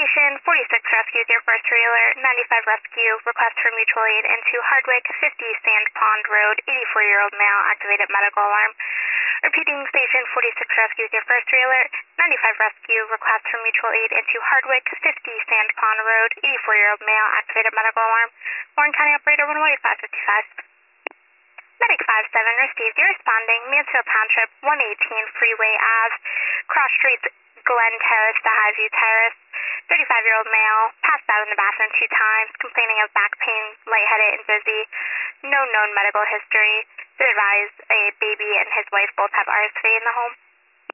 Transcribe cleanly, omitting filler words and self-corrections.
Station 46 rescues your first trailer, 95 rescue, request for mutual aid into Hardwick, 50 Sand Pond Road, 84-year-old male, activated medical alarm. Repeating, Station 46 rescues your first trailer, 95 rescue, request for mutual aid into Hardwick, 50 Sand Pond Road, 84-year-old male, activated medical alarm. Warren County Operator 1-way 555. Medic 57 received. You're responding, Mansfield Township, 118 Freeway Ave, cross streets Glen Terrace to Highview Terrace. 35-year-old male, passed out in the bathroom 2 times, complaining of back pain, lightheaded and dizzy. No known medical history. Been advised a baby and his wife both have RSV in the home.